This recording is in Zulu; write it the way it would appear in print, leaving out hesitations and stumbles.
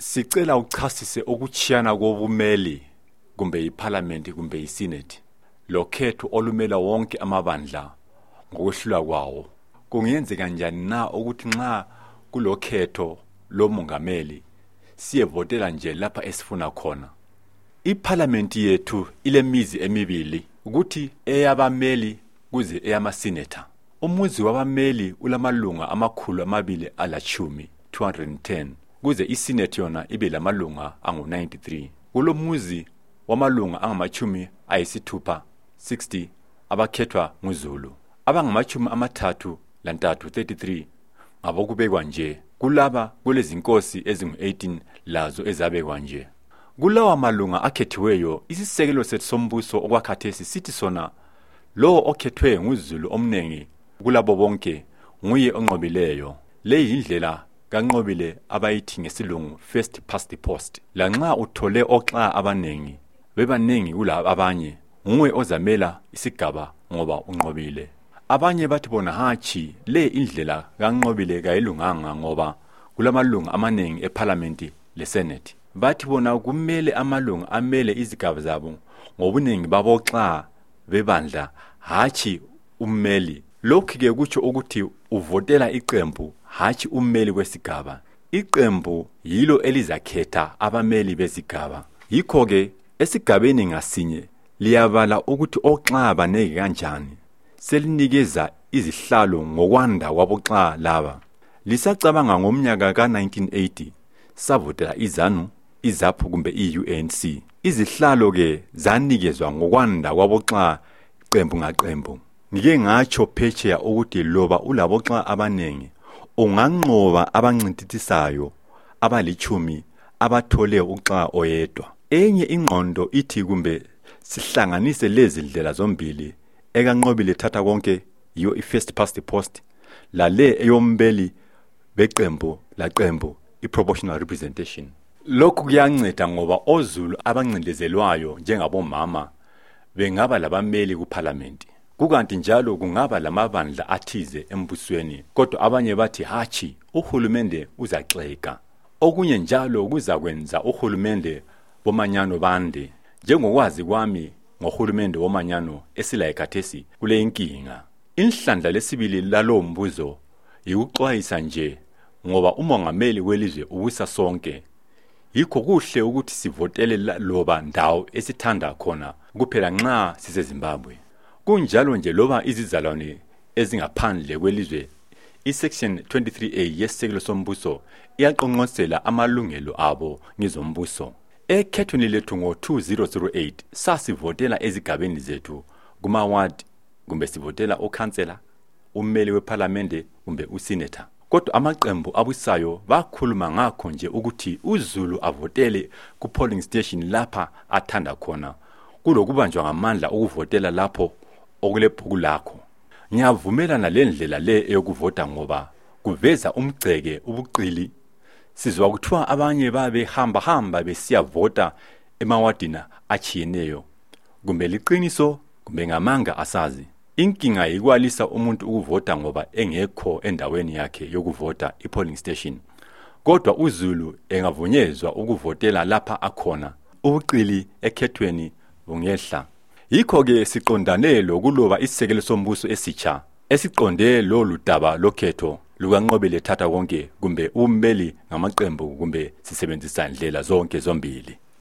Sicela uchasise ukuchiyana kobumeli kumbe iParliament kumbe iSenate lokhetho olumela wonke amabandla ngokwehlula kwawo. Kungenzeka kanjani na ukuthi nxa kulokhetho lomongameli siyevotela nje lapha esifuna khona? iParliament yethu ilemizi emibili, ukuthi eyabameli kuze eyamasenator. Umuzi wabameli ulamalunga amakhulu amabili alachumi 210, kuze iSenate yona ibe lamalunga angu-93. Kulomuzi wamalunga angamachumi ayisithupha 60 abakhethwa nguZulu, abangamachumi amathathu lantathu 33 ngabokubekwa nje. Kulaba kulezinkosi ezingu-18 lazo ezabekwa nje. Kulawa malunga akhethiweyo, isisekelo sethu sombuso okwakhathesi sithi sona lo okhethwe nguZulu omnengi kulabo bonke nguye onqobileyo. Le yindlela kanqobile abayithi ngesilungu first past the post. Lanxa uthole oxa abanengi bebanengi kulabo abanye, nguwe ozamela isigaba ngoba unqobile. Abanye bathi bona hatshi, le indlela kanqobile kayilunganga ngoba kulamalunga amanengi eParliament leSenate. Bathi bona kumele amalunga amele izigaba zabo ngobunengi baboxa bebandla, hatshi ummeli. Lokhu ke kutsho ukuthi uvotela iqembu, hatshi ummeli wesigaba. Iqembu yilo elizakhetha abameli bezigaba. Yikho ke esigabeni ngasinye liyabala ukuthi oxa baneke kanjani, selinikeza izihlalo ngokwanda kwaboxa laba. Lisacabanga ngomnyaka ka-1980 savotela iZANU, iZAPU kumbe iUNC. Izihlalo ke zanikezwa ngokwanda kwaboxa qembu ngaqembu. Ngike ngatsho phetsheya ukuthi loba ulaboxa abanengi unganqoba abancintitisayo abalichumi abathole uxa oyedwa. Enye ingqondo ithi kumbe sihlanganise lezi ndlela zombili, ekanqobile thatha konke yiyo i-first past the post, lale eyombeli beqembu laqembu i-proportional representation. Lokhu kuyanceda ngoba oZulu abancindezelwayo njengabomama bengaba labameli kuParliament. Kukanti njalo kungaba lamabandla athize embusweni, kodwa abanye bathi hatshi, uhulumende uzaxeka. Okunye njalo kuzakwenza uhulumende bomanyano bande. Njengokwazi kwami ngohulumende womanyano esila ekhathesi kule inkinga. Inhlandla lesibili lalo mbuzo yikuxwayisa nje ngoba umongameli welizwe uwisa sonke. Yikho kuhle ukuthi sivotele loba ndawo esithanda khona kuphela nxa siseZimbabwe. Kunjalo nje loba izizalwane ezingaphandle kwelizwe, isection 23A yesisekelo sombuso iyaqonqosela amalungelo abo ngezombuso. Ekhethweni lethu ngo-2008 sasivotela ezigabeni zethu kuma-ward, kumbe sivotela ukhansela, ummeli weParliament kumbe usenator. Kodwa amaqembu abusayo bakhuluma ngakho nje ukuthi uZulu avotele ku-polling station lapha athanda khona, kulokubanjwa ngamandla ukuvotela lapho okulebhuku lakho. Ngiyavumelana lendlela le eyokuvota ngoba kuveza umgceke ubuqili. Sizwa kuthiwa abanye babe hamba besiyavota emawadina achiyeneyo. Kumbe liqiniso kumbe ngamanga asazi. Inkinga yikwalisa umuntu ukuvota ngoba engekho endaweni yakhe yokuvota i-polling station. Kodwa uZulu engavunyezwa ukuvotela lapha akhona, ubuqili ekhethweni bungehla. Yikho ke siqondane lokuloba isisekelo sombuso esitsha esiqonde lolu daba lokhetho lukanqobile thatha konke kumbe ummeli ngamaqembu kumbe sisebenzisa indlela zonke zombili.